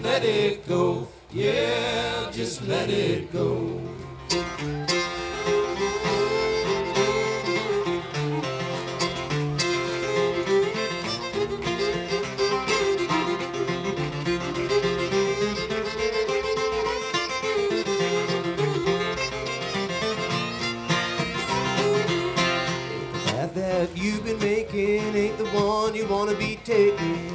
let it go. Yeah, just let it go. The path that you've been making ain't the one you want to be taking.